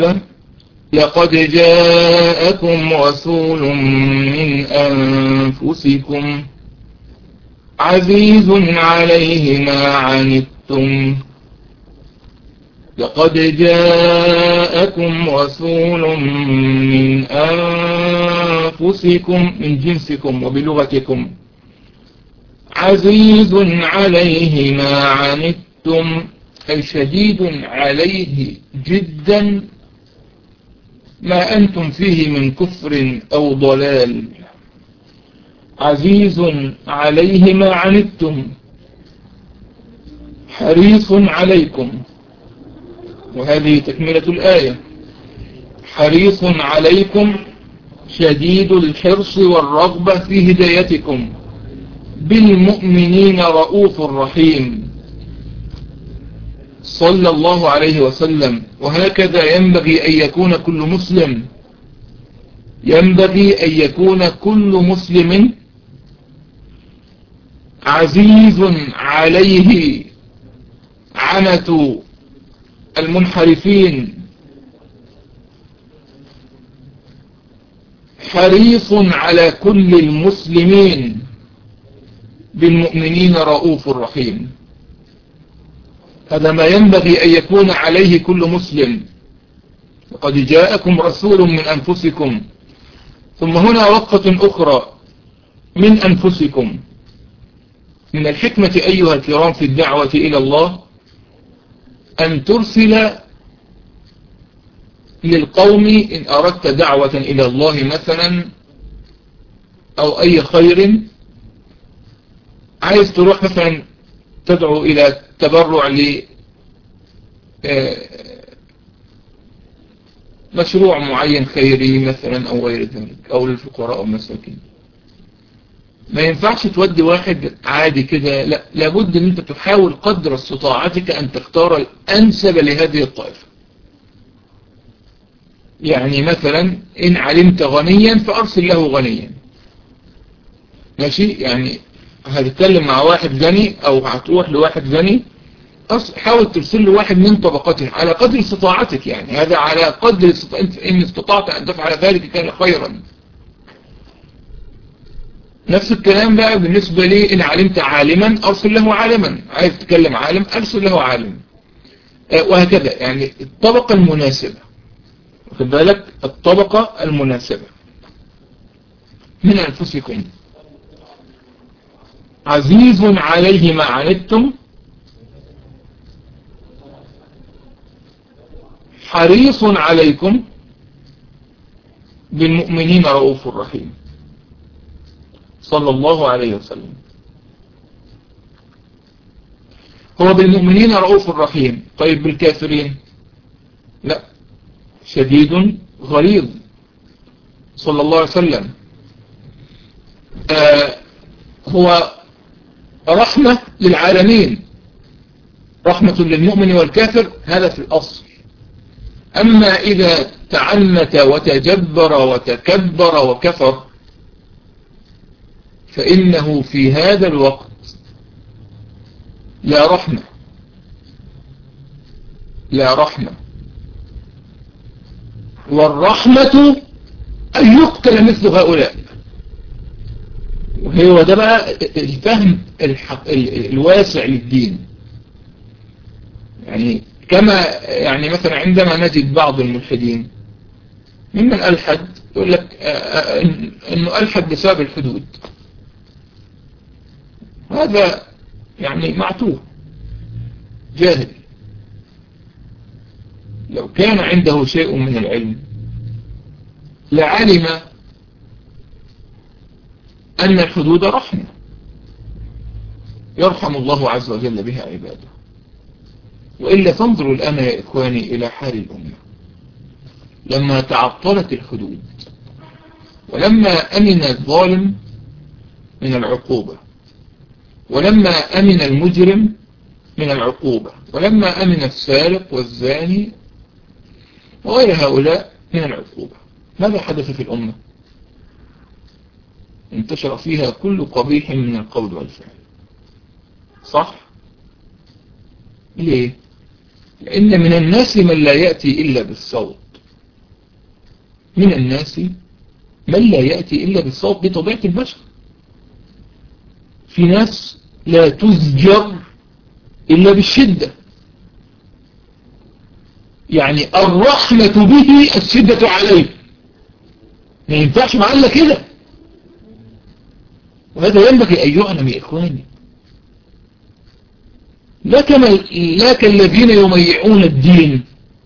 لقد جاءكم رسول من أنفسكم عزيز عليه ما عنتم لقد جاءكم رسول من أنفسكم من جنسكم وبلغتكم عزيز عليه ما عنتم أي شديد عليه جدا ما أنتم فيه من كفر أو ضلال عزيز عليه ما عنتم حريص عليكم وهذه تكملة الآية حريص عليكم شديد الحرص والرغبة في هدايتكم بالمؤمنين رؤوف رحيم صلى الله عليه وسلم. وهكذا ينبغي أن يكون كل مسلم ينبغي أن يكون كل مسلم عزيز عليه عنة المنحرفين حريص على كل المسلمين بالمؤمنين رؤوف رحيم. هذا ما ينبغي أن يكون عليه كل مسلم. لقد جاءكم رسول من أنفسكم ثم هنا وقفة أخرى من أنفسكم. من الحكمة أيها الكرام في الدعوة إلى الله أن ترسل للقوم إن أردت دعوة إلى الله مثلا أو أي خير عايز تروح مثلا تدعو إلى تبرع لمشروع معين خيري مثلا أو غير ذلك أو للفقراء أو المساكين ما ينفعش تودي واحد عادي كده لا لابد أن أنت تحاول قدر استطاعتك أن تختار الأنسب لهذه الطائفة. يعني مثلا إن علمت غنيا فأرسل له غنيا ماشي. يعني هتتكلم مع واحد غني أو هتروح لواحد غني حاول ترسل له واحد من طبقته على قدر استطاعتك. يعني هذا على قدر إن استطعت أن تفعل ذلك كان خيرا. نفس الكلام بقى بالنسبة لي إن علمت عالما أرسل له عالما عايز تكلم عالم أرسل له عالم وهكذا. يعني الطبقة المناسبة واخد بالك الطبقة المناسبة من أنفسكم عزيز عليه ما عنتم حريص عليكم بالمؤمنين رؤوف رحيم صلى الله عليه وسلم. هو بالمؤمنين رؤوف رحيم. طيب بالكافرين لا شديد غليظ صلى الله عليه وسلم. هو رحمة للعالمين رحمة للمؤمن والكافر هذا في الأصل. أما إذا تعنت وتجبر وتكبر وكفر فإنه في هذا الوقت لا رحمة لا رحمة. والرحمة أن يقتل مثل هؤلاء. وهو ده بقى الفهم الواسع للدين. يعني كما يعني مثلا عندما نجد بعض الملحدين ممن ألحد يقول لك أنه ألحد بسبب الحدود. هذا يعني معتوه جاهل. لو كان عنده شيء من العلم لعلم أن الحدود رحمة يرحم الله عز وجل بها عباده. وإلا فانظروا الآن يا إخواني إلى حال الأمة لما تعطلت الحدود ولما أمن الظالم من العقوبة ولما أمن المجرم من العقوبة ولما أمن السارق والزاني وغير هؤلاء من العقوبة ماذا حدث في الأمة؟ انتشر فيها كل قبيح من القول والفعل. صح؟ ليه؟ لأن من الناس من لا يأتي إلا بالصوت من الناس من لا يأتي إلا بالصوت بطبيعة البشر. في ناس لا تزجر إلا بالشدة، يعني الرحمة به الشدة عليه، ما ينفعش معنا كده. وهذا ينبغي أن يعلم يا إخواني، لا كالذين يميعون الدين،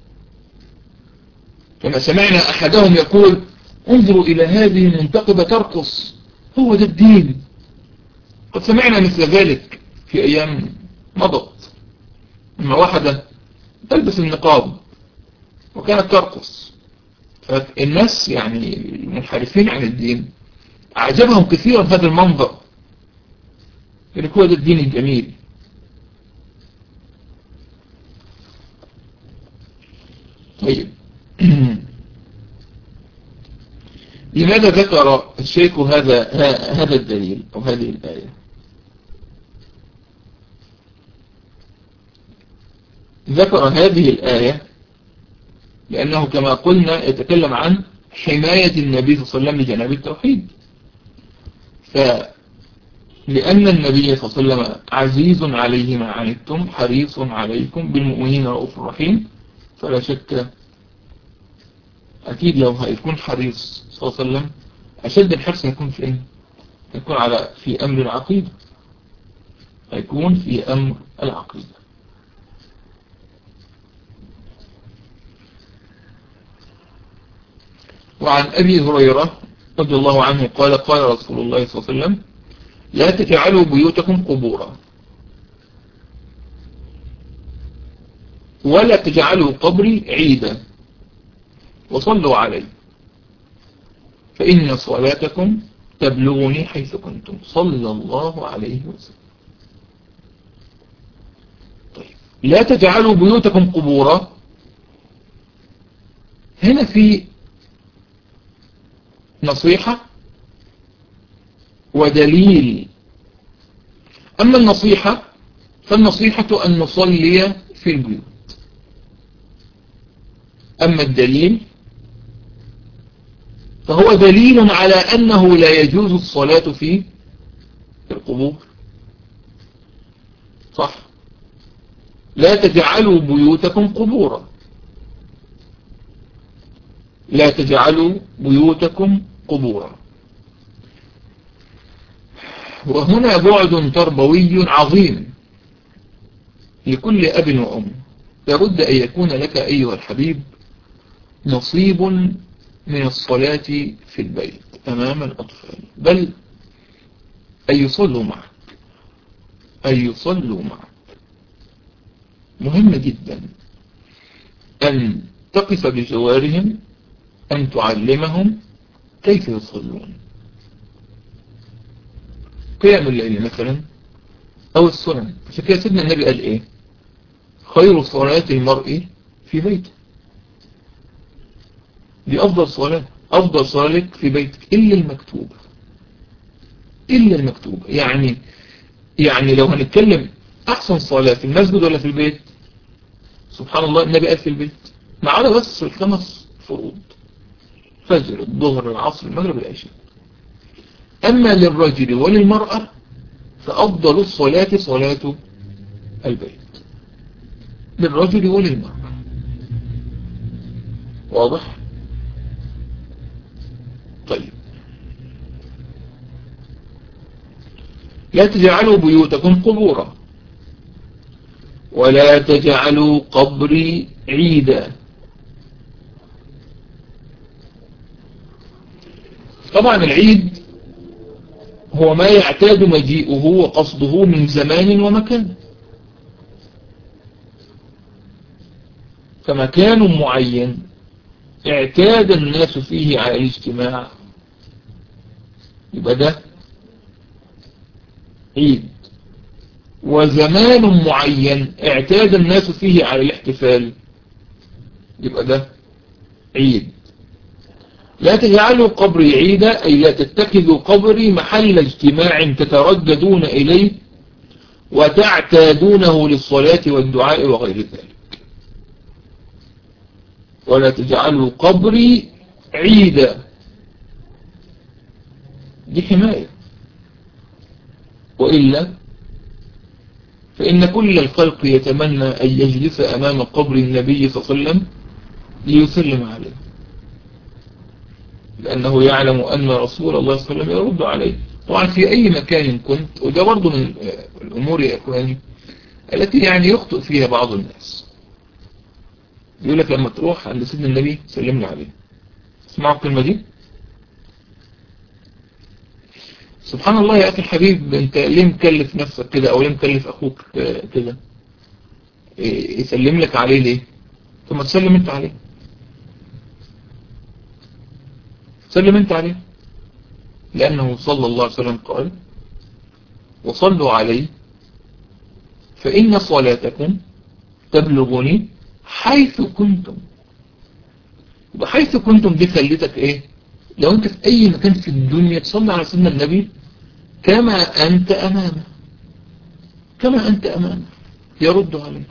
كما سمعنا أحدهم يقول انظروا إلى هذه المنتقبة ترقص، هو ده الدين. قد سمعنا مثل ذلك في أيام مضت، لما واحدة تلبس النقاب وكانت ترقص، فالناس يعني المنحرفين عن الدين أعجبهم كثيرا هذا المنظر، يعني هو ده الدين الجميل. طيب لماذا ذكر الشيخ هذا الدليل أو هذه الآية؟ ذكر هذه الآية لأنه كما قلنا يتكلم عن حماية النبي صلى الله عليه وسلم لجناب التوحيد، لأن النبي صلى الله عليه وسلم عزيز عليه ما عنتم حريص عليكم بالمؤمنين رؤوف رحيم. فلا شك أكيد لو هيكون حريص صلى الله عليه وسلم أشد الحرص يكون في إيه؟ يكون في أمر العقيدة، هيكون في أمر العقيدة. وعن أبي هريرة رضي الله عنه قال قال رسول الله صلى الله عليه وسلم لا تجعلوا بيوتكم قبورا ولا تجعلوا قبري عيدا وصلوا علي فإن صلاتكم تبلغني حيث كنتم صلى الله عليه وسلم. طيب لا تجعلوا بيوتكم قبورا، هنا في نصيحة ودليل. أما النصيحة فالنصيحة أن نصلي في البيوت، أما الدليل فهو دليل على أنه لا يجوز الصلاة في القبور. صح، لا تجعلوا بيوتكم قبورا، لا تجعلوا بيوتكم قبورا. وهنا بعد تربوي عظيم لكل أب وأم. لابد أن يكون لك أيها الحبيب نصيب من الصلاة في البيت أمام الأطفال، بل أن يصلوا معك، أن يصلوا معك. مهم جدا أن تقف بجوارهم، أن تعلمهم كيف يصلون قيام الليل مثلا أو السنن. عشان كده سيدنا النبي قال إيه؟ خير صلاة المرء في بيته. دي أفضل صلاة، أفضل صلاة لك في بيتك إلا المكتوبة، إلا المكتوبة. يعني لو هنتكلم أحسن صلاة في المسجد ولا في البيت، سبحان الله النبي قال في البيت، ما عدا بس الخمس فروض، فجر الظهر العصر المغرب العشاء. أما للرجل وللمرأة فأفضل الصلاة صلاة البيت، للرجل وللمرأة. واضح؟ طيب لا تجعلوا بيوتكم قبورا ولا تجعلوا قبري عيدا. طبعا العيد هو ما يعتاد مجيئه وقصده من زمان ومكان، فمكان معين اعتاد الناس فيه على الاجتماع يبقى ده عيد، وزمان معين اعتاد الناس فيه على الاحتفال يبقى ده عيد. لا تجعلوا قبري عيدا أي لا تتخذوا قبري محل اجتماع تترددون إليه وتعتادونه للصلاة والدعاء وغير ذلك. ولا تجعلوا قبري عيدا، دي حماية. وإلا فإن كل الخلق يتمنى أن يجلس أمام قبر النبي صلى الله عليه وسلم ليسلم عليه، لأنه يعلم أن رسول الله صلى الله عليه وسلم يرد عليه. طبعا في أي مكان كنت، وده برضه من الأمور يا إخواني التي يعني يخطئ فيها بعض الناس. يقول لك لما تروح عند سيدنا النبي سلم لي عليه. اسمعوا الكلمة دي. سبحان الله يا أخي الحبيب، أنت ليه مكلف نفسك كده، أو ليه مكلف أخوك كده يسلم لك عليه ليه؟ ثم تسلم أنت عليه، سلم أنت عليه، لأنه صلى الله عليه وسلم قال: وصلوا عليه فإن صلاتكم تبلغني حيث كنتم. وحيث كنتم دي خليتك إيه؟ لو أنت في أي مكان في الدنيا تصلي على سيدنا النبي كما أنت أمامه، كما أنت أمامه، يرد عليك،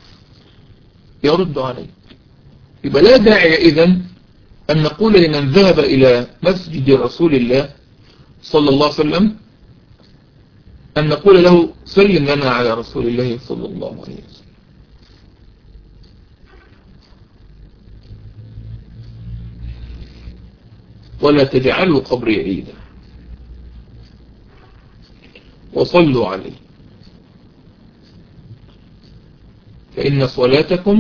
يرد عليك. يبقى لا داعي إذن أن نقول لمن ذهب إلى مسجد رسول الله صلى الله عليه وسلم أن نقول له سلم لنا على رسول الله صلى الله عليه وسلم. ولا تجعلوا قبري عيدا، وصلوا عليه فإن صلاتكم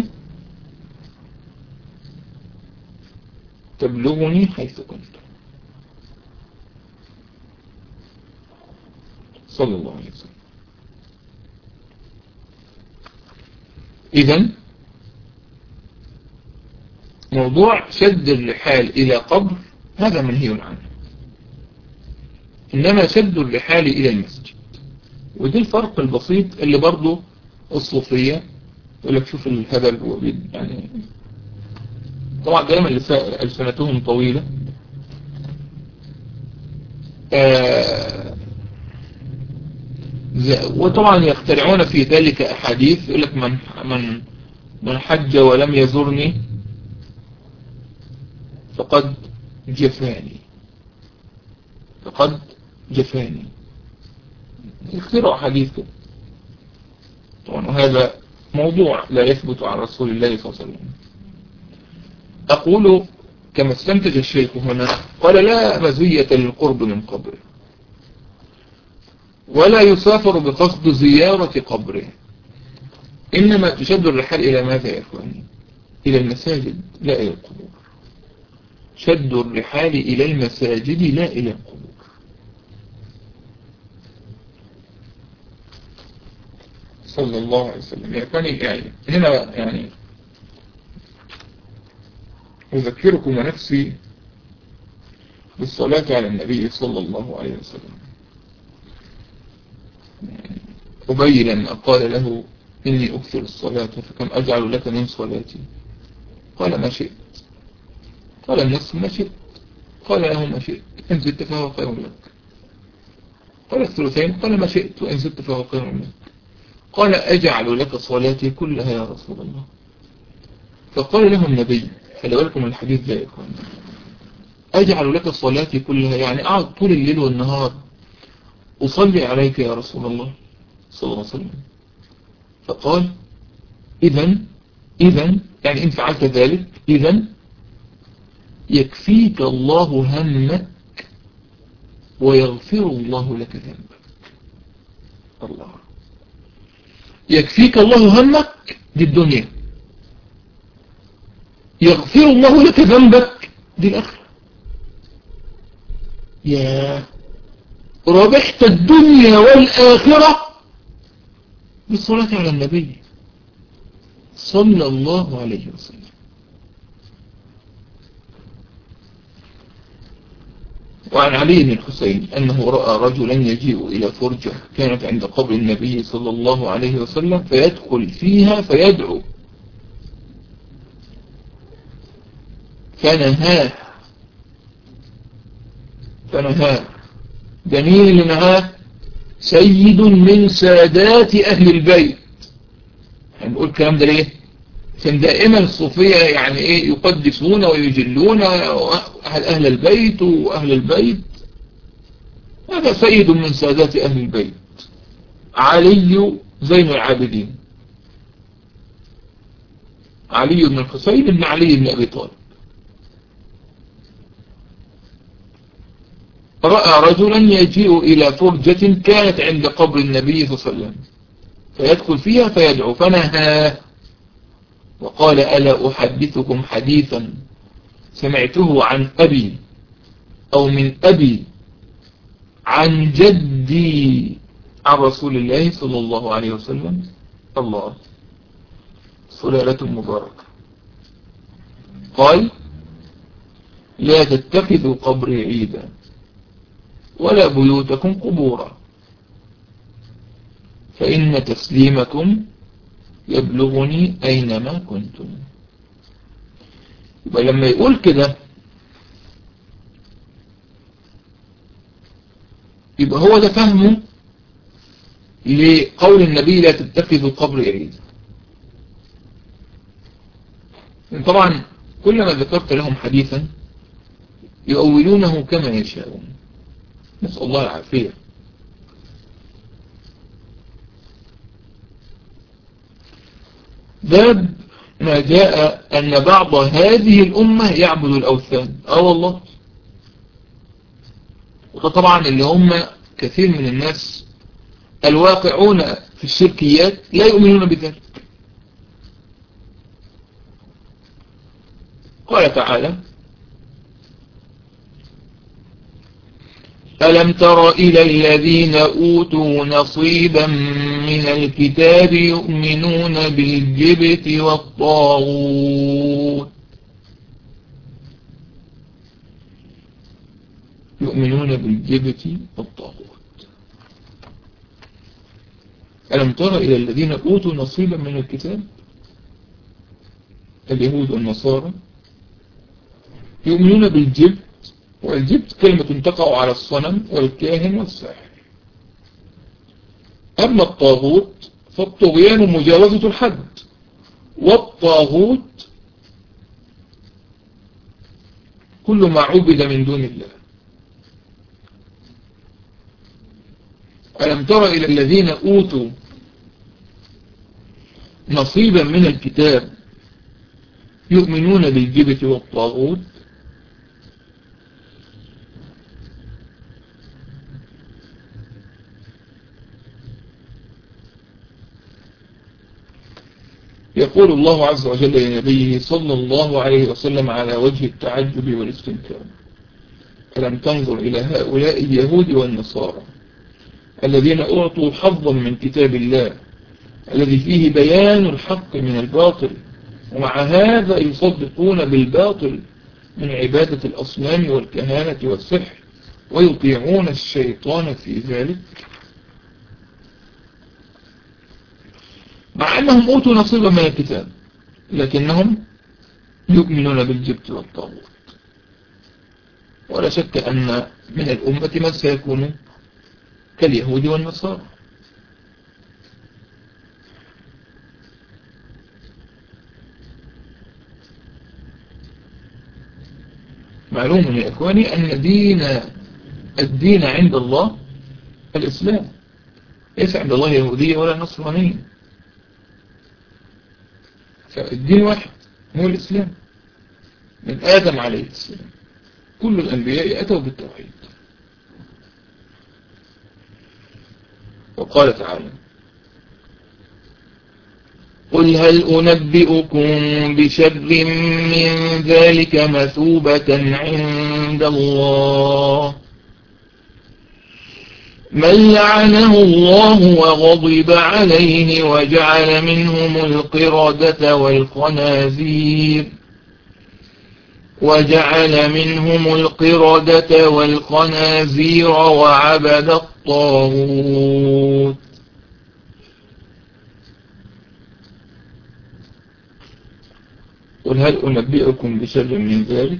تبلغني حيث كنت. صلى الله عليه وسلم. إذن موضوع شد الرحال إلى قبر هذا منهي عنه، إنما شد الرحال إلى المسجد. ودي الفرق البسيط اللي برضو الصوفية يقول لك شوف الهبل يعني طبعا دائما ألسنتهم طويلة. وطبعا يخترعون في ذلك أحاديث يقول لك من حج ولم يزرني فقد جفاني، فقد جفاني، يخترعوا حديث كده. طبعا هذا موضوع لا يثبت عن رسول الله صلى الله عليه وسلم. أقول كما استنتج الشيخ هنا قال: لا مزية للقرب من قبره، ولا يسافر بقصد زيارة قبره، إنما تشد الرحال إلى ماذا يا إخواني؟ إلى المساجد لا إلى القبور. شد الرحال إلى المساجد لا إلى القبور. صلى الله عليه وسلم. يعني هنا يعني أذكركم ونفسي بالصلاة على النبي صلى الله عليه وسلم. أبي لما قال له: إني أكثر الصلاة فكم أجعل لك من صلاتي؟ قال: ما شئت. قال النصف: ما شئت. قال له: ما شئت، إن زدت فهو خير لك. قال الثلثين. قال: ما شئت، وإن زدت فهو خير لك. قال: أجعل لك صلاتي كلها يا رسول الله. فقال له النبي، خلي بالكم من الحديث ده يا إخوان، أجعل لك صلاتي كلها، يعني أقعد طول الليل والنهار أصلي عليك يا رسول الله صلى الله عليه وسلم. فقال: إذن يعني إن فعلت ذلك إذن يكفيك الله همك ويغفر الله لك ذنبك. الله، يكفيك الله همك دي الدنيا، يغفر الله لك ذنبك دي الآخرة. يا ربحت الدنيا والآخرة بالصلاة على النبي صلى الله عليه وسلم. وعن علي بن الحسين أنه رأى رجلا يجيء إلى فرجة كانت عند قبر النبي صلى الله عليه وسلم فيدخل فيها فيدعو، فنهاه. ده مين اللي نهاه؟ سيد من سادات أهل البيت. هنقول الكلام ده ليه؟ عشان دائما الصوفية يعني ايه يقدسون ويجلون أهل البيت وأهل البيت. هذا سيد من سادات أهل البيت، علي زين العابدين، علي بن الحسين بن علي بن أبي طالب. رأى رجلا يجيء إلى فرجة كانت عند قبر النبي صلى الله عليه وسلم فيدخل فيها فيدعو، فنهاه وقال: ألا أحدثكم حديثا سمعته عن أبي أو من أبي عن جدي عن رسول الله صلى الله عليه وسلم؟ الله، سلالة مباركة. قال: لا تتخذوا قبري عيدا ولا بيوتكم قبورا، فإن تسليمكم يبلغني أينما كنتم. يبقى لما يقول كده يبقى هو ده فهمه لقول النبي لا تتخذوا قبري عيدا. طبعا كلما ذكرت لهم حديثا يؤولونه كما يشاءون، نسأل الله العافية. باب ما جاء أن بعض هذه الأمة يعبد الأوثان. والله، وطبعا اللي هم كثير من الناس الواقعون في الشركيات لا يؤمنون بذلك. قال تعالى: ألم تر إلى الذين أوتوا نصيبا من الكتاب يؤمنون بالجبت والطاغوت ألم تر إلى الذين أوتوا نصيبا من الكتاب، اليهود والنصارى، يؤمنون بالجبت، والجبت كلمة تقع على الصنم والكاهن والساحر. أما الطاغوت فالطغيان مجاوزة الحد، والطاغوت كل ما عبد من دون الله. ألم تر إلى الذين أوتوا نصيبا من الكتاب يؤمنون بالجبت والطاغوت، يقول الله عز وجل لنبيه صلى الله عليه وسلم على وجه التعجب والاستنكار: ألم تنظر إلى هؤلاء اليهود والنصارى الذين أعطوا حظا من كتاب الله الذي فيه بيان الحق من الباطل، ومع هذا يصدقون بالباطل من عبادة الأصنام والكهانة والسحر، ويطيعون الشيطان في ذلك، مع أنهم أوتوا نصيبا من الكتاب لكنهم يؤمنون بالجبت والطاغوت. ولا شك أن من الأمة من سيكون كاليهود والنصارى. معلوم يا إخواني أن الدين عند الله الإسلام، ليس عند الله يهودية ولا نصرانية، فالدين واحد هو الإسلام من آدم عليه السلام. كل الأنبياء أتوا بالتوحيد. وقال تعالى: قل هل أنبئكم بشر من ذلك مثوبة عند الله من لعنه الله وغضب عليه وجعل منهم القردة والخنازير وعبد الطاغوت. قل هل أنبئكم بشر من ذلك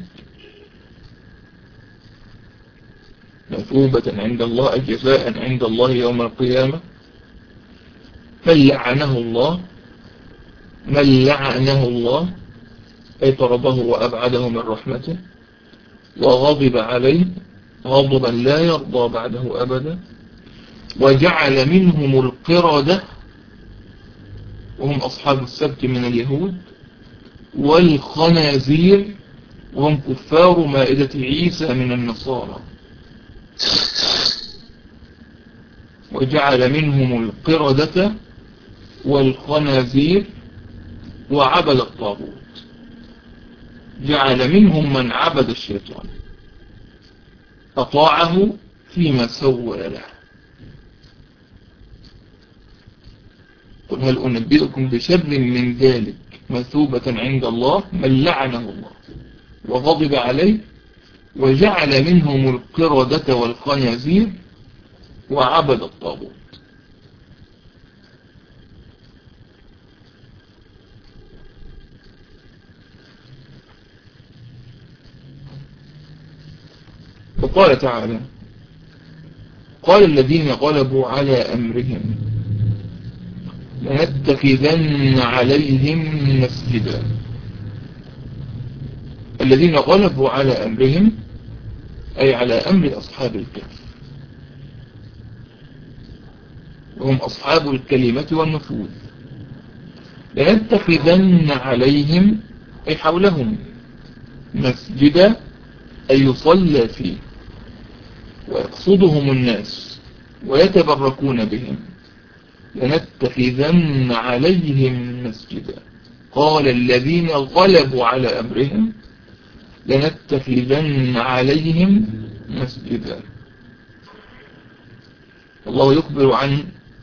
مثوبة عند الله، جزاء عند الله يوم القيامة، من لعنه الله من لعنه الله أي طرده وأبعده من رحمته، وغضب عليه غضبا لا يرضى بعده أبدا، وجعل منهم القردة وهم أصحاب السبت من اليهود، والخنازير وهم كفار مائدة عيسى من النصارى. وجعل منهم القردة والخنازير وعبد الطاغوت، جعل منهم من عبد الشيطان أطاعه فيما سول له. قل هل أنبئكم بشر من ذلك مثوبة عند الله من لعنه الله وغضب عليه وجعل منهم القردة والخنازير وعبد الطاغوت. وقال تعالى قال الذين غلبوا على أمرهم لنتخذن عليهم مسجدا. الذين غلبوا على أمرهم أي على أمر أصحاب الكهف، وهم أصحاب الكلمة والنفوذ. لنتخذن عليهم أي حولهم مسجدا أي يصلى فيه ويقصدهم الناس ويتبركون بهم. لنتخذن عليهم مسجدا. قال الذين غلبوا على أمرهم لنتخذن عليهم مسجدا. الله يخبر عن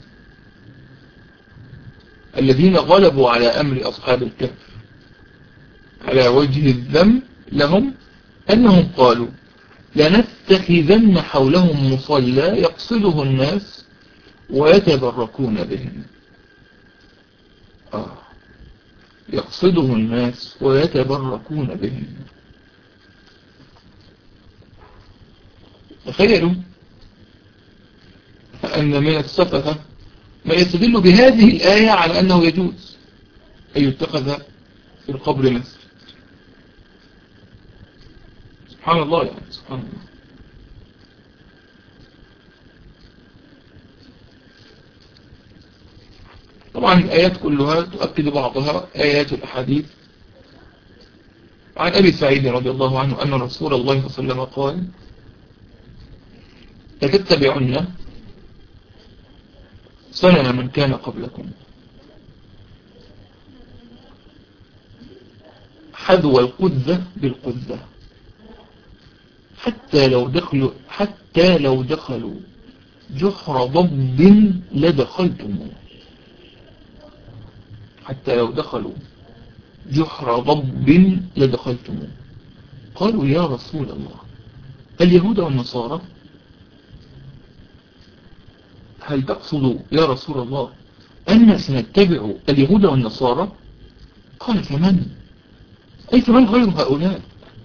الذين غلبوا على أمر أصحاب الكهف على وجه الذم لهم أنهم قالوا لنتخذن حولهم مصلى يقصده الناس ويتبركون بهم. يقصده الناس ويتبركون بهم. تخيلوا أن من السفهة ما يستدل بهذه الآية على أنه يجوز أن يتخذ في القبر مسجد. سبحان الله يعني سبحان الله. طبعا الآيات كلها تؤكد بعضها آيات الأحاديث. عن أبي سعيد رضي الله عنه أن رسول الله صلى الله عليه وسلم قال لتتبعن سنن من كان قبلكم حذو القذة بالقذة حتى لو دخلوا جحر ضب لدخلتموه. حتى لو دخلوا جحر ضب لدخلتموه. قالوا يا رسول الله اليهود والنصارى؟ هل تقصد يا رسول الله أن سنتبع اليهود والنصارى؟ قال فمن؟ أي فمن غير هؤلاء؟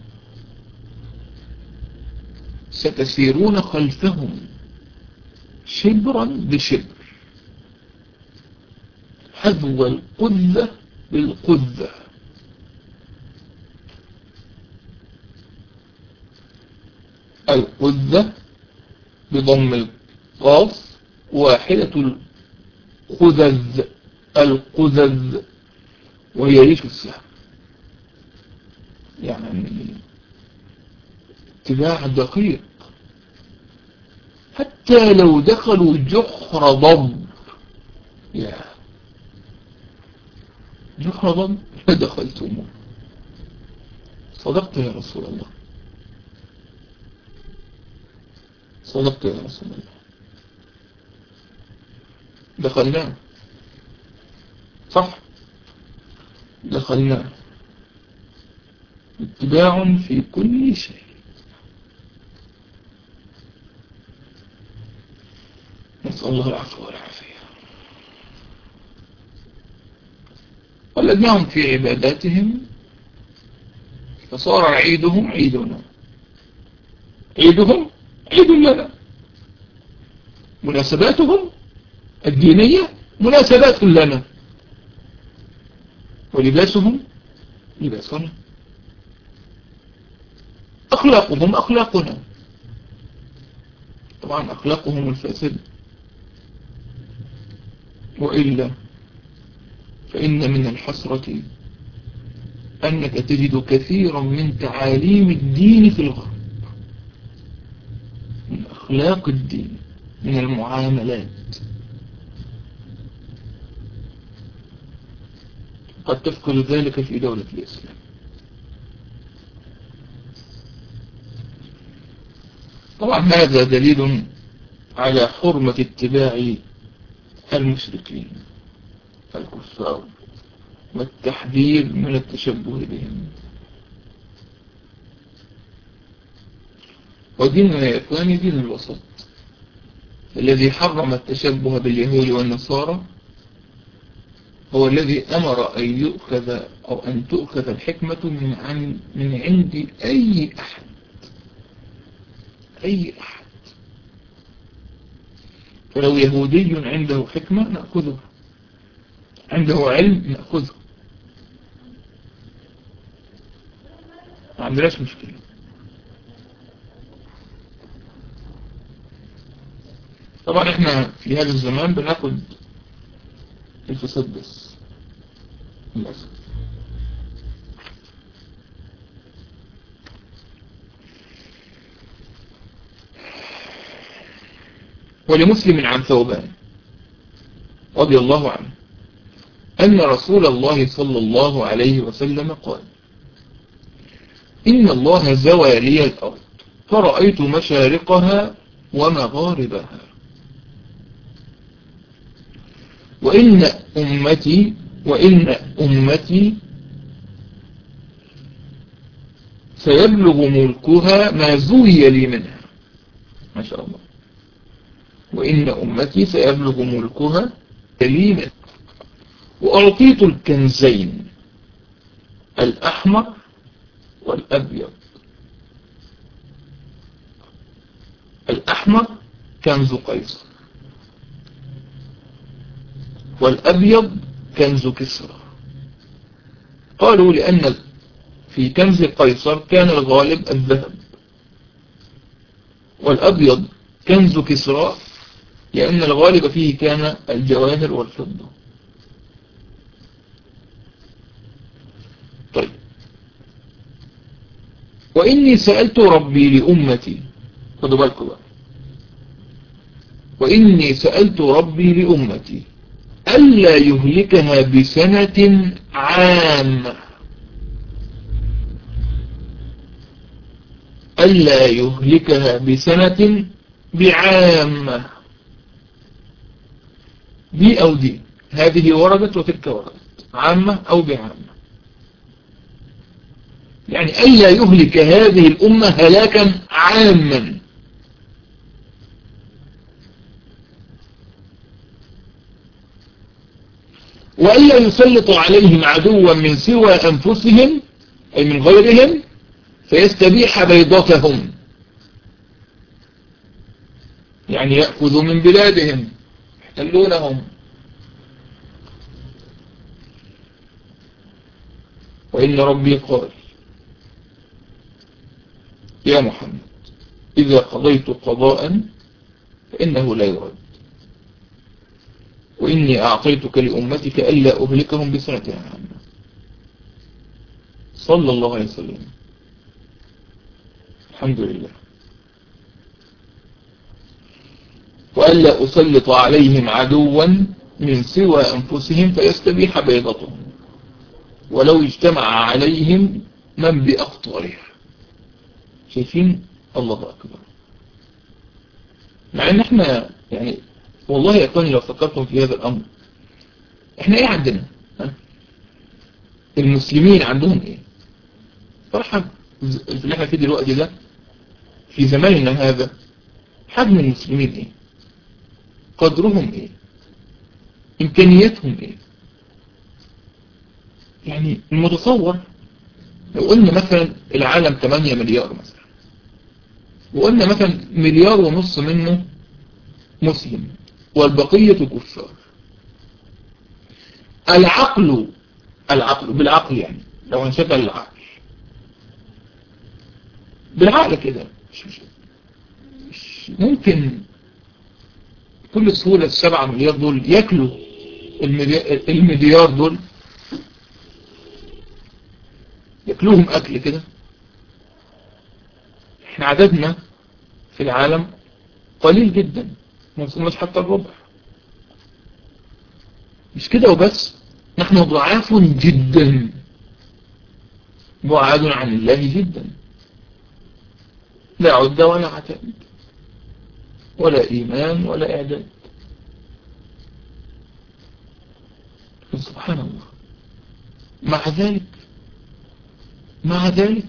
ستسيرون خلفهم شبرا بشبر حذو القذة بالقذة. القذة بضم القاف واحدة القذذ القذذ وهي ريش السهم، يعني اتباع دقيق. حتى لو دخلوا جحر ضب، يا جحر ضب لدخلتموه. صدقت يا رسول الله، صدقت يا رسول الله. دخلناه صح، دخلناه. اتباع في كل شيء. نسأل الله العفو والعافية. قلدناهم في عباداتهم فصار عيدهم عيدنا، عيدهم عيد لنا، مناسباتهم الدينية مناسبات لنا. ولباسهم لباسنا، أخلاقهم أخلاقنا. طبعا أخلاقهم الفاسدة، وإلا فإن من الحسرة أنك تجد كثيرا من تعاليم الدين في الغرب، من أخلاق الدين، من المعاملات، قد تفقد ذلك في دولة الإسلام. طبعا هذا دليل على حرمة اتباع المشركين الكفار والتحذير من التشبه بهم. وديننا يا إخواني دين الوسط الذي حرم التشبه باليهود والنصارى، هو الذي أمر أن يؤخذ أو أن تؤخذ الحكمة من عند أي أحد، أي أحد. فلو يهودي عنده حكمة نأخذه، عنده علم نأخذه، ما عندناش مشكلة. طبعا احنا في هذا الزمان بناخد الفساد بس للأسف. ولمسلم عن ثوبان رضي الله عنه أن رسول الله صلى الله عليه وسلم قال: إن الله زوى لي الأرض فرأيت مشارقها ومغاربها، وإن أمتي سيبلغ ملكها ما زوي لي منها. ما شاء الله. وإن أمتي سيبلغ ملكها لي منها. وأعطيت الكنزين الأحمر والأبيض. الأحمر كنز قيصر، والأبيض كنز كسرى. قالوا لأن في كنز قيصر كان الغالب الذهب، والأبيض كنز كسرى لأن الغالب فيه كان الجواهر والفضة. طيب، وإني سألت ربي لأمتي، خدوا بالكم بقى، وإني سألت ربي لأمتي ألا يهلكها بسنة عامة، ألا يهلكها بسنة بعامة. دي أو دي، هذه وردت وتلك وردت، عامة أو بعامة، يعني ألا يهلك هذه الأمة هلاكا عاما. وألا يسلط عليهم عدوا من سوى أنفسهم أي من غيرهم فيستبيح بيضتهم، يعني يأخذوا من بلادهم يحتلونهم. وإن ربي قال: يا محمد إذا قضيت قضاء فإنه لا يرد، وإني أعطيتك لأمتك ألا أهلكهم بسنة عامة. صلى الله عليه وسلم. الحمد لله. وألا أسلط عليهم عدوا من سوى أنفسهم فيستبيح بيضتهم ولو اجتمع عليهم من بأقطارها. شايفين؟ الله أكبر. مع ان احنا يعني والله يا اخواني لو فكرتم في هذا الامر، احنا ايه عندنا؟ المسلمين عندهم ايه؟ صراحة في اللي احنا فيه دلوقتي ده، في زماننا هذا، حجم المسلمين ايه؟ قدرهم ايه؟ امكانياتهم ايه؟ يعني المتصور لو قلنا مثلا العالم 8 مليار مثلا، وقلنا مثلا 1.5 مليار منه مسلم والبقية كفار، العقل العقل بالعقل، يعني لو هنشغل العقل بالعقل كده مش ممكن كل سهولة 7 مليار دول ياكلوا المليار دول، ياكلوهم أكل كده. احنا عددنا في العالم قليل جدا، ما وصلناش حتى الربع. مش كده وبس، نحن ضعاف جدا، بعاد عن الله جدا، لا عدة ولا عتاد ولا إيمان ولا إعداد. سبحان الله. مع ذلك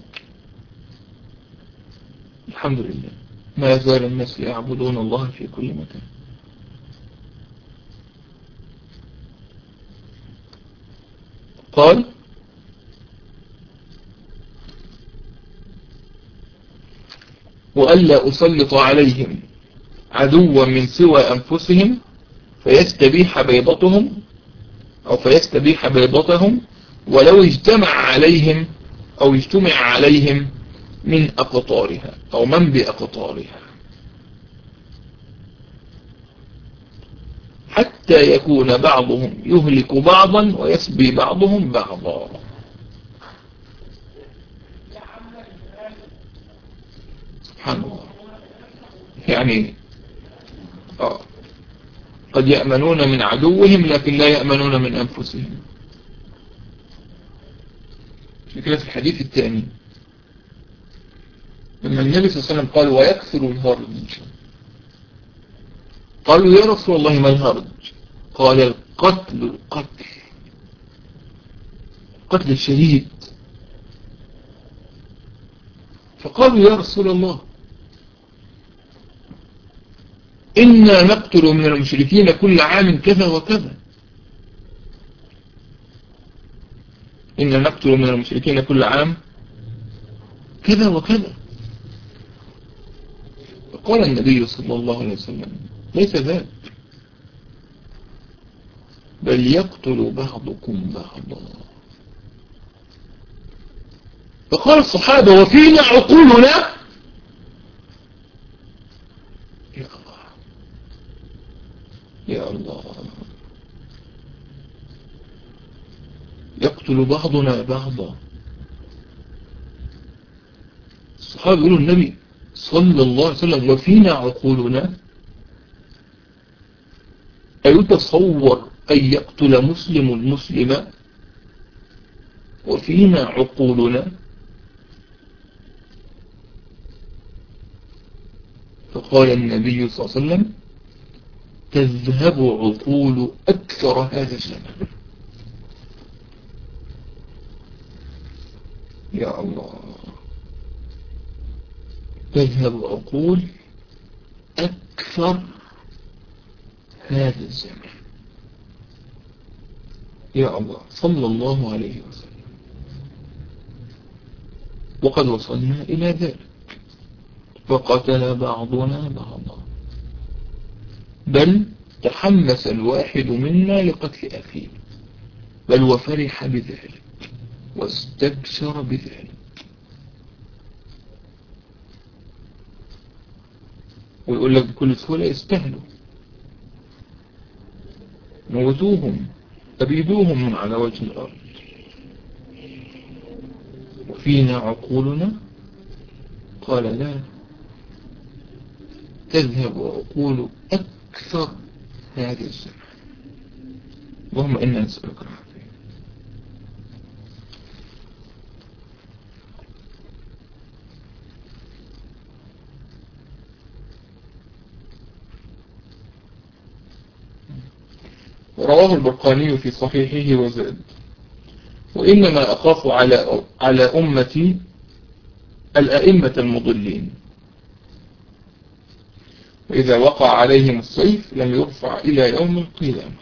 الحمد لله ما يزال الناس يعبدون الله في كل مكان. قال وألا أسلط عليهم عدوا من سوى أنفسهم فيستبيح بيضتهم ولو اجتمع عليهم أو اجتمع عليهم من أقطارها أو من بأقطارها، حتى يكون بعضهم يهلك بعضا ويسبي بعضهم بعضا. سبحان الله. يعني قد يأمنون من عدوهم لكن لا يأمنون من أنفسهم. كده في الحديث الثاني لما النبي صلى الله عليه وسلم قال ويكثر الهرج، قالوا يا رسول الله ما الهرج؟ قال القتل الشديد. فقالوا يا رسول الله إنا نقتل من المشركين كل عام كذا وكذا، إنا نقتل من المشركين كل عام كذا وكذا. فقال النبي صلى الله عليه وسلم ليس ذلك، بل يقتل بعضكم بعضا. فقال الصحابة وفينا عقولنا. يا الله، يقتل بعضنا بعضا. الصحابة يقولوا النبي صلى الله عليه وسلم وفينا عقولنا، أيتصور أن يقتل مسلم المسلم وفينا عقولنا؟ فقال النبي صلى الله عليه وسلم تذهب عقول أكثر هذا الزمن. يا الله، تذهب عقول أكثر هذا الزمن. يا الله، صلى الله عليه وسلم. وقد وصلنا إلى ذلك، فقتل بعضنا بعضا، بل تحمس الواحد منا لقتل أخيه، بل وفرح بذلك واستبشر بذلك. ويقول لك بكل سهولة يستهلوا، موتوهم، أبيدوهم من على وجه الأرض. وفينا عقولنا، قال لا، تذهب عقول أكثر هذا الزمن. اللهم إنا نسألك العافية. رواه البرقاني في صحيحه وزاد وإنما أخاف على أمتي الأئمة المضلين، وإذا وقع عليهم السيف لم يرفع إلى يوم القيامة،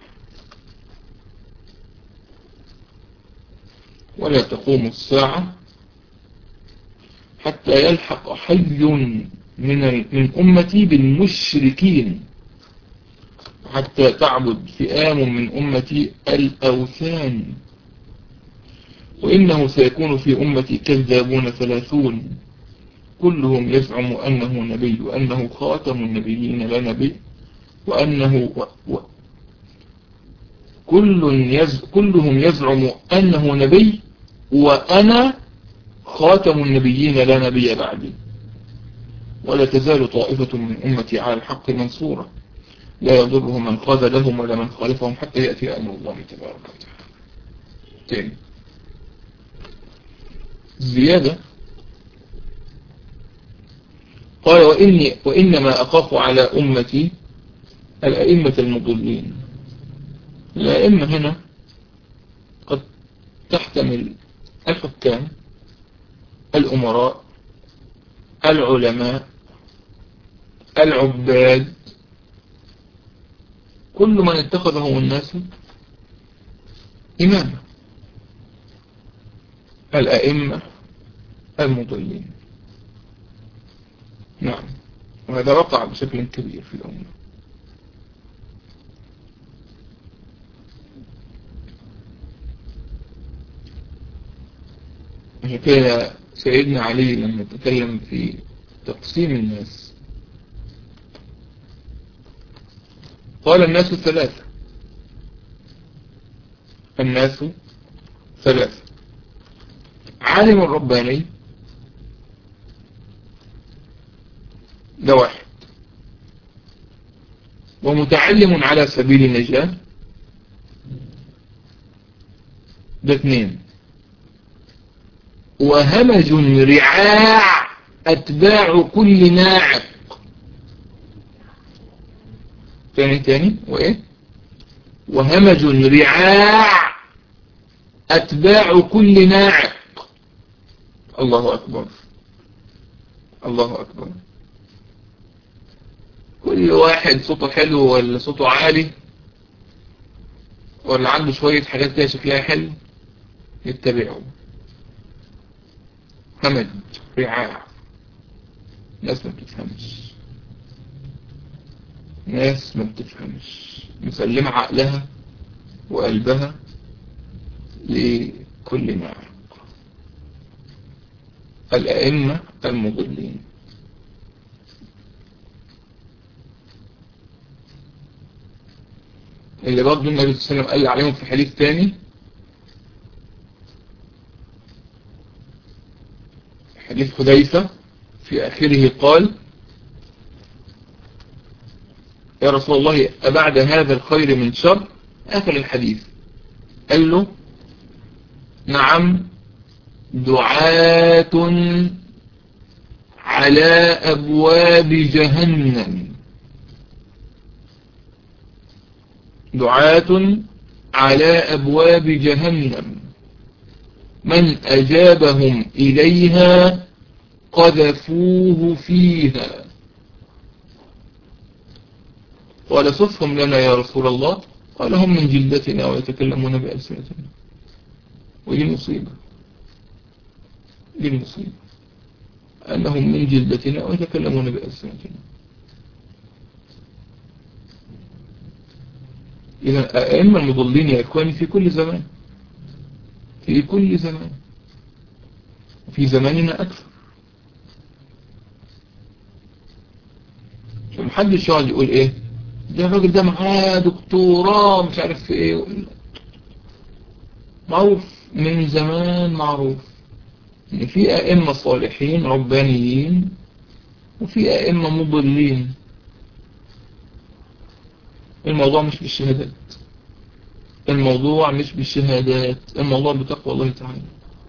ولا تقوم الساعة حتى يلحق حي من أمتي بالمشركين، حتى تعبد فئام من أمتي الأوثان وإنه سيكون في أمتي كذابون 30 كلهم يزعم أنه نبي وأنه خاتم النبيين لا نبي وأنه كلهم يزعم أنه نبي وأنا خاتم النبيين لا نبي بعدي. ولا تزال طائفة من أمتي على الحق منصورة لا يضرهم من خذلهم ولا من خالفهم حتى يأتي أمر الله تبارك وتعالى. تاني زيادة قال وإنما أخاف على أمتي الأئمة المضلين. الأئمة هنا قد تحتمل الحكام، الأمراء، العلماء، العباد، كل من اتخذه الناس إماما. الأئمة المضلين. نعم، وهذا وقع بشكل كبير في الأمة. كان سيدنا علي لما تكلم في تقسيم الناس قال الناس ثلاثة. الناس ثلاثة: عالم رباني، ده واحد، ومتعلم على سبيل النجاة، ده اثنين، وهمج رعاع أتباع كل ناعق. تاني وإيه؟ وهمج رعاع أتباع كل ناعق. الله أكبر، الله أكبر. كل واحد صوته حلو ولا صوته عالي ولا عنده شوية حاجات كده شكلها حلو يتبعه. همج رعاع، ناس ما بتفهمش، ناس ما بتفهمش، مسلمة عقلها وقلبها لكل ناعق. الأئمة المضلين. اللي برضه النبي صلى الله عليه وسلم قال عليهم في حديث تاني، حديث حذيفة في آخره قال: يا رسول الله أبعد هذا الخير من شر؟ آخر الحديث قال له: نعم، دعاة على أبواب جهنم، دعاة على أبواب جهنم، من أجابهم إليها قذفوه فيها. قال: صفهم لنا يا رسول الله. قال: هم من جلدتنا ويتكلمون بألسنتنا. ودي المصيبة، دي المصيبة، أنهم من جلدتنا ويتكلمون بألسنتنا. إذا الأئمة المضلين يا إخواني في كل زمان، في كل زمان، وفي زماننا أكثر. محدش يقعد يقول إيه ده الراجل ده معاه دكتوراه مش عارف في إيه. معروف من زمان، معروف إن في أئمة صالحين ربانيين وفي أئمة مضلين. الموضوع مش بالشهادات، الموضوع مش بالشهادات، الموضوع بتقوى الله تعالى.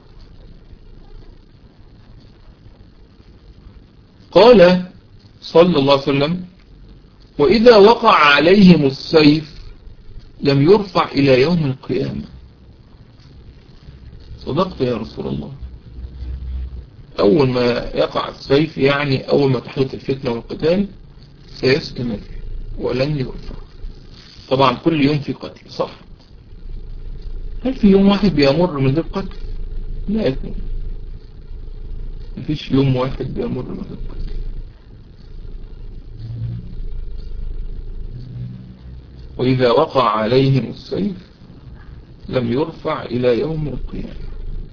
قال صلى الله عليه وسلم: وإذا وقع عليهم السيف لم يرفع إلى يوم القيامة. صدقت يا رسول الله. أول ما يقع السيف يعني أول ما تحدث الفتنة والقتال سيستمر ولن يرفع. طبعا كل يوم في قتل، صح؟ هل في يوم واحد بيمر من غير قتل؟ لا يكون، مفيش يوم واحد بيمر من غير قتل. وإذا وقع عليهم السيف لم يرفع إلى يوم القيامة.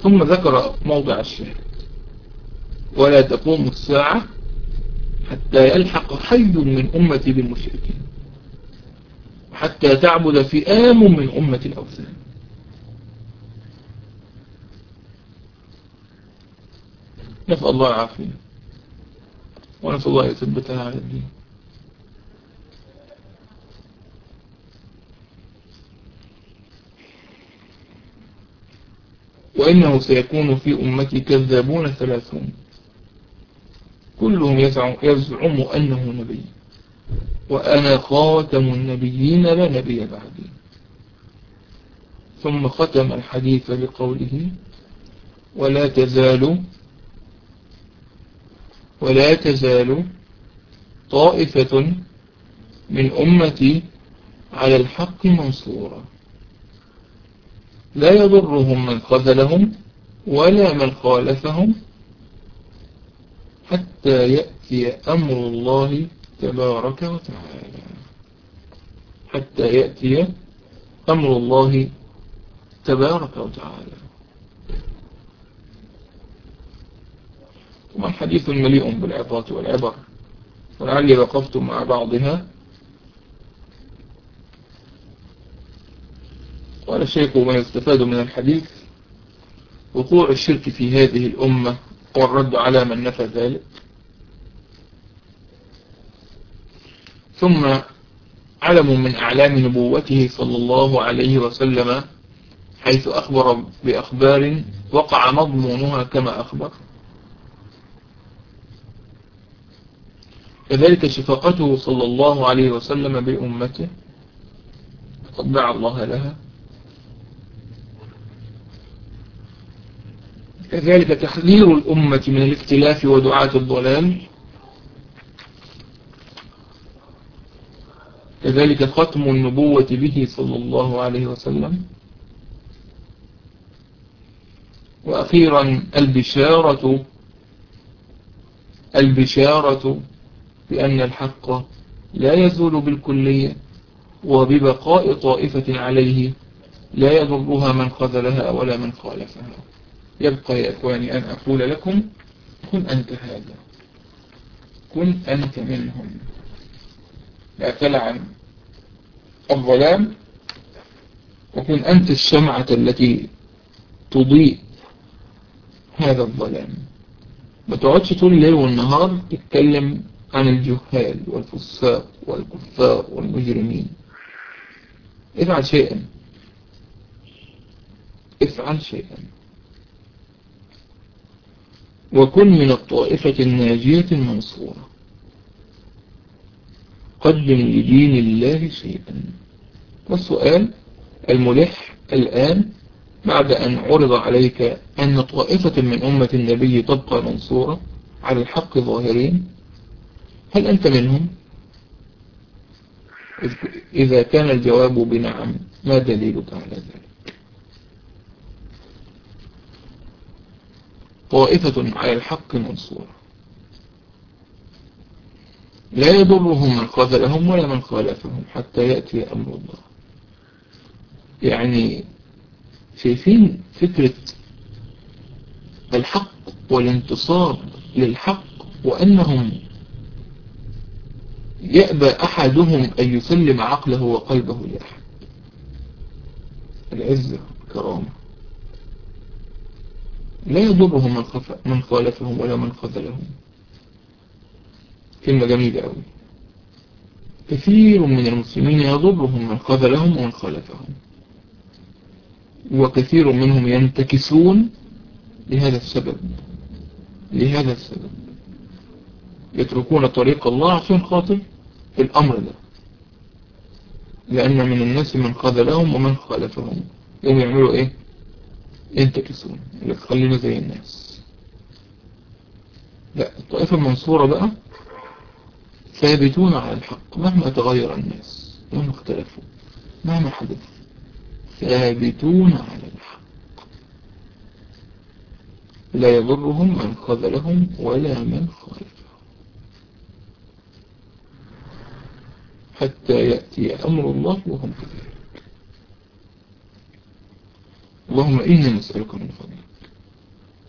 ثم ذكر موضع الشاهد: ولا تقوم الساعة حتى يلحق حي من أمتي بالمشركين حتى تعبد فئام من أمة الأوثان. نسأل الله العافية ونسأل الله يثبتها على الدين. وإنه سيكون في أمتي كذابون 30 كلهم يزعم أنه نبي وأنا خاتم النبيين لا نبي بعدي. ثم ختم الحديث بقوله: ولا تزال طائفة من أمتي على الحق منصورة لا يضرهم من خذلهم ولا من خالفهم حتى يأتي أمر الله تبارك وتعالى. حتى يأتي أمر الله تبارك وتعالى. طبعا حديث مليء بالعظات والعبر، ولعلي وقفت مع بعضها. قال الشيخ: ما يستفاد من الحديث وقوع الشرك في هذه الأمة والرد على من نفى ذلك. ثم علم من أعلام نبوته صلى الله عليه وسلم، حيث أخبر بأخبار وقع مضمونها كما أخبر. كذلك شفقته صلى الله عليه وسلم بأمته قد دعا الله لها. كذلك تحذير الأمة من الاختلاف ودعاة الضلال. كذلك ختم النبوة به صلى الله عليه وسلم. وأخيرا البشارة بأن الحق لا يزول بالكلية، وببقاء طائفة عليه لا يضرها من خذلها ولا من خالفها. يبقى يا إخواني أن أقول لكم: كن أنت هذا، كن أنت منهم، لا تلعن الظلام، وكن أنت الشمعة التي تضيء هذا الظلام. ما تقعدش طول الليل والنهار تتكلم عن الجهال والفساق والكفار والمجرمين. افعل شيئا، افعل شيئا، وكن من الطائفة الناجية المنصورة. قدم لدين الله شيئا. والسؤال الملح الآن بعد أن عرض عليك أن طائفة من أمة النبي تبقى منصورة على الحق ظاهرين، هل أنت منهم؟ إذا كان الجواب بنعم، ما دليلك على ذلك؟ طائفة على الحق منصورة لا يضرهم من خذلهم ولا من خالفهم حتى يأتي أمر الله. يعني شايفين فكرة الحق والانتصار للحق، وأنهم يأبى أحدهم أن يسلم عقله وقلبه لأحد. العزة والكرامة لا يضرهم من خالفهم ولا من خذلهم. كلمة جميلة أوي. كثير من المسلمين يضرهم من خذلهم ومن خالفهم، وكثير منهم ينتكسون لهذا السبب. يتركون طريق الله عشان خاطر الأمر ده، لأن من الناس من خذلهم ومن خالفهم يوم يعملوا إيه؟ ينتكسون، اللي تخلينا زي الناس. لا، الطائفة المنصورة بقى ثابتون على الحق مهما تغير الناس، مهما اختلفوا، مهما حدث، ثابتون على الحق لا يضرهم من خذلهم ولا من خالفهم حتى يأتي أمر الله وهم كذلك. اللهم إنا نسألك من فضلك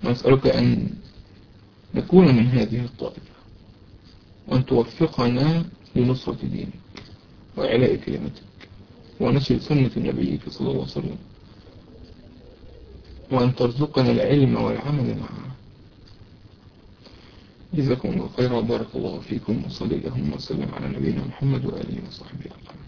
ونسألك أن نكون من هذه الطائفة، وأن توفقنا لنصرة دينك وإعلاء كلمتك ونشر سنة نبيك صلى الله عليه وسلم، وأن ترزقنا العلم والعمل معه. جزاكم الله خيرا وبارك الله فيكم، وصلى اللهم وسلم على نبينا محمد وآله وصحبه أجمعين.